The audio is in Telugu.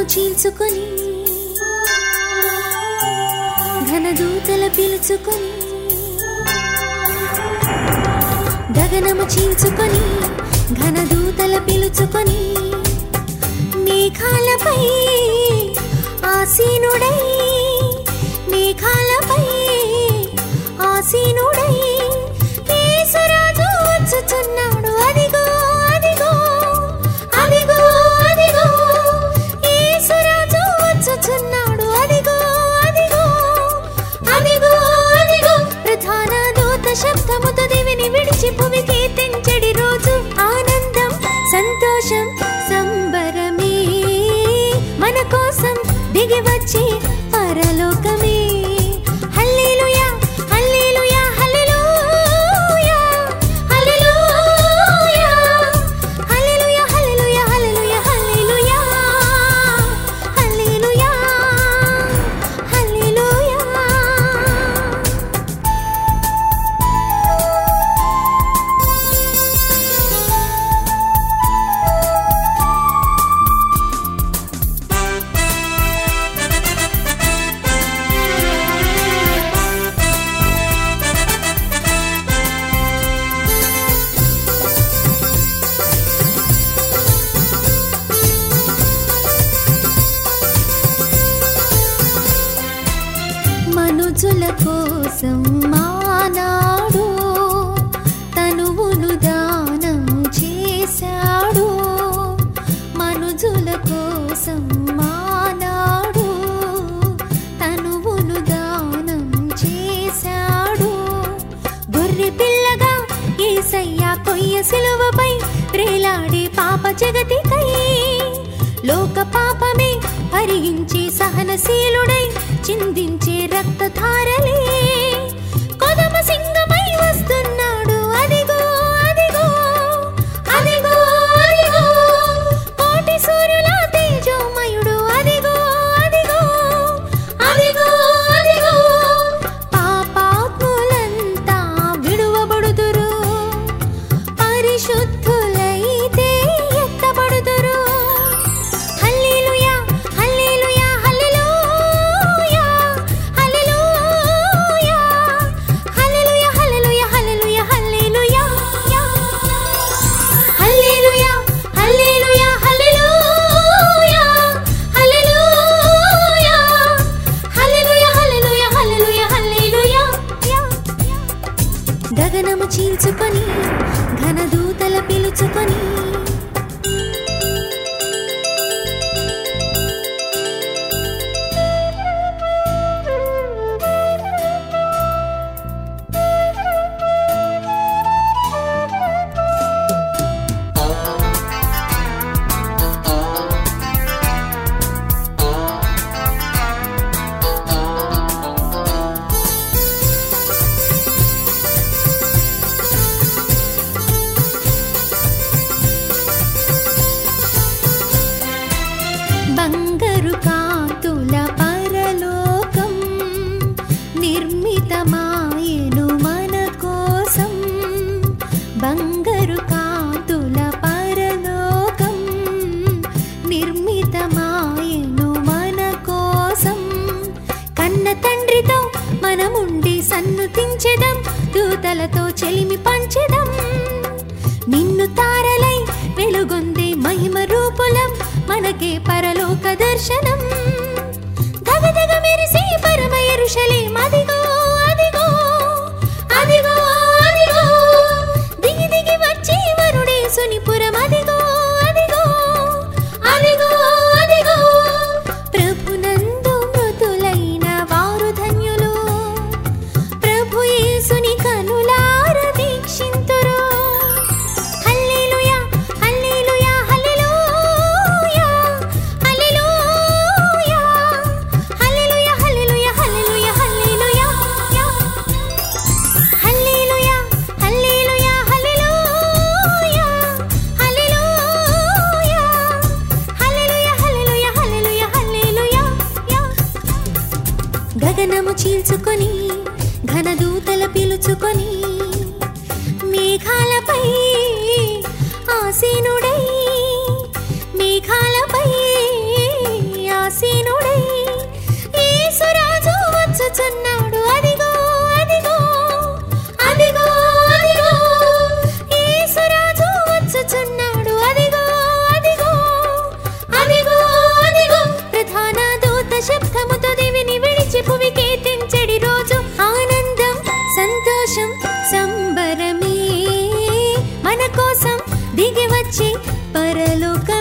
చీల్చుకొని ఘనదూతల పిలుచుకొని గగనము చీల్చుకొని ఘనదూతల పిలుచుకొని మేఘాలపై ఆసీనుడై మేఘాలపై ఆసీనుడై యేసురాజు వచ్చుచున్నాడు అదిగో అదిగో అదిగో అదిగో యేసురాజు వచ్చుచున్నాడు అదిగో అదిగో అదిగో అదిగో ప్రధాన దూత శబ్దముతో దివిని విడిచి భూమికి తెంచెడి రోజు ఆనందం సంతోషం సంబరమే మన కోసం దిగి వచ్చి పరలోకమే హల్లెలూయా హల్లెలూయా హల్లెలూయా హల్లెలూయా హల్లెలూయా హల్లెలూయా హల్లెలూయా హల్లెలూయా హల్లెలూయా హల్లెలూయా మనుజుల కోసం మానాడు తనువును దానం చేశాడు మనుజుల కోసం మానాడు తనువును దానం చేశాడు గొర్రె పిల్లగా యేసయ్య కొయ్య సిలువపై ప్రేలాడే పాప జగతికై లోక పాపమే హరించి సహనశీలుడై చిందించే రక్తధారలే కొదమ సింగమై వస్తున్నాడు అదిగో అదిగో అదిగో అదిగో కోటి సూర్యుల తేజోమయుడు అదిగో అదిగో అదిగో అదిగో పాపాత్ములంతా విడువబడుదురు పరిశుద్ధులైతే ఎత్తబడుదురు హల్లెలూయా హల్లెలూయా హల్లెలూయా హల్లెలూయా హల్లెలూయా హల్లెలూయా హల్లెలూయా హల్లెలూయా హల్లెలూయా హల్లెలూయా హల్లెలూయా హల్లెలూయా హల్లెలూయా హల్లెలూయా హల్లెలూయా హల్లెలూయా గగనము చీల్చుకొని ఘనదూతల పిలుచుకొని బంగారు కాంతుల పరలోకం నిర్మితమాయెను మన కోసం బంగారు కాంతుల పరలోకం నిర్మితమాయెను మన కోసం కన్న తండ్రితో మనముండి సన్నుతించెదం దూతలతో చెలిమి పంచెదం నిన్ను తారలై వెలుగొందే మహిమ రూపులం మనకే పరలోక దర్శనం గగదగ మెరిసే పరమ యెరూషలేం అదిగో అదిగో అదిగో అదిగో దిగి దిగి వచ్చి వరుడేసుని పురం అదిగో అదిగో అదిగో అదిగో ప్రభునందు మృతులైన వారు ధన్యులు ప్రభు యేసుని కనులార దీక్షింతురు హల్లెలూయా హల్లెలూయా హల్లెలూయా హల్లెలూయా హల్లెలూయా హల్లెలూయా హల్లెలూయా హల్లెలూయా హల్లెలూయా హల్లెలూయా హల్లెలూయా హల్లెలూయా హల్లెలూయా హల్లెలూయా హల్లెలూయా హల్లెలూయా గగనము చీల్చుకొని ఘనదూతల పిలుచుకొని మేఘాలపై ఆసీనుడై మేఘాలపై సంతోషం సంబరమే మన కోసం దిగి వచ్చి పరలోక